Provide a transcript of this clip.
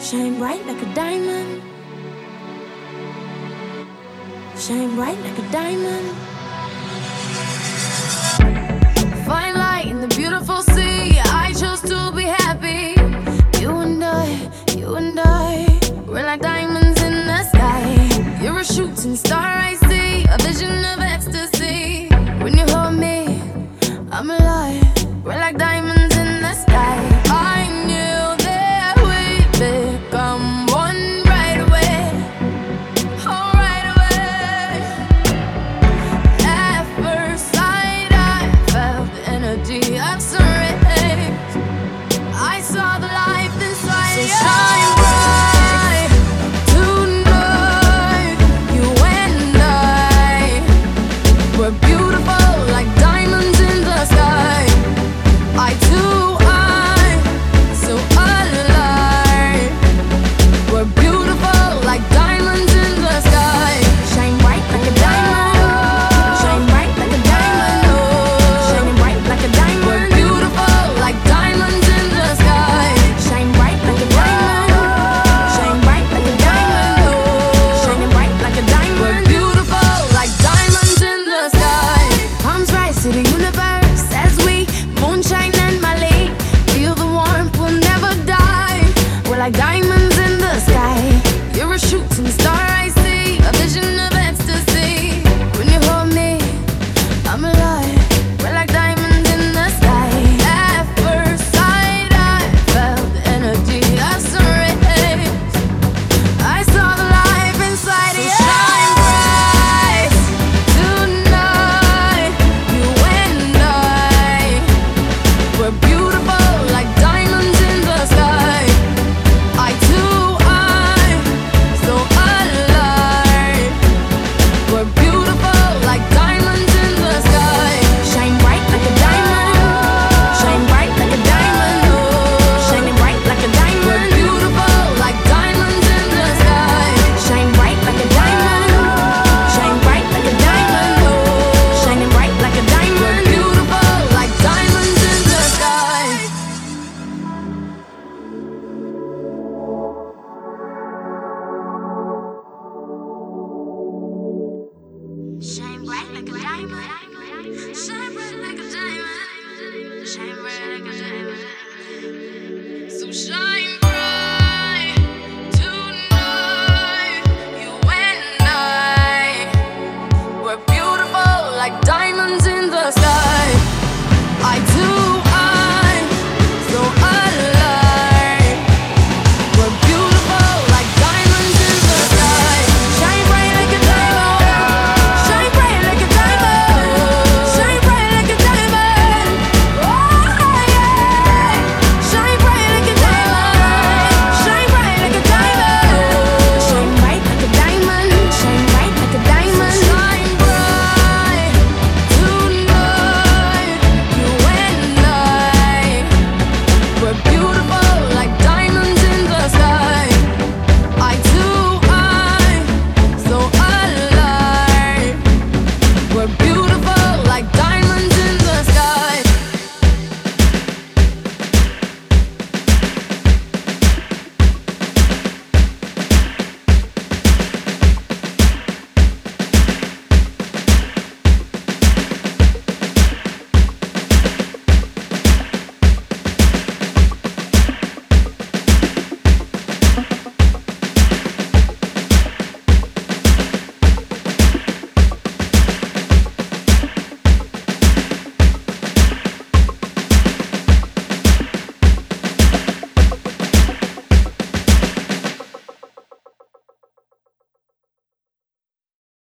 Shine bright like a diamond. Shine bright like a diamond. Fine light in the beautiful sea. I chose to be happy. You and I, we're like diamonds in the sky. You're a shooting star I see, a vision of ecstasy. When you hold me, I'm alive. We're like diamonds in the sky. I knew that we'd become one right away. Oh, right away. At first sight, I felt the energy of sun rays. I saw the life inside you. Shine bright tonight. You and I, we're beautiful like diamonds in the sky. I too, I'm so alive. We're beautiful like diamonds in the sky. Shine bright like a diamond. Shine bright like a diamond. Oh, shining bright like a diamond. We're beautiful like diamonds in the sky. Shine bright like a diamond. Shine bright like a diamond. Oh, shining bright like a diamond. We're beautiful like diamonds in the sky. Palms rise to the universe as we moonshine and Mali. Feel the warmth, we'll never die. We're like diamonds in the sky. You're a shooting star I see, a vision of ecstasy. When you hold me, I'm alive. We're like diamonds in the sky. At first sight, I felt the energy of sun rays. I saw the life inside you. Shine bright tonight. You and I, we're beautiful like diamonds in the sky. I too, I'm so alive. We're beautiful like diamonds in the sky. Shine bright like a diamond. Shine bright like a diamond. Oh, shining bright like a diamond. We're beautiful like diamonds in the sky. Shine bright like a diamond. Shine bright like a diamond. Oh, shining bright like a diamond. We're beautiful like diamonds in the sky. Shine bright like a diamond. Shine bright like a diamond. Shine bright like a diamond. So shine.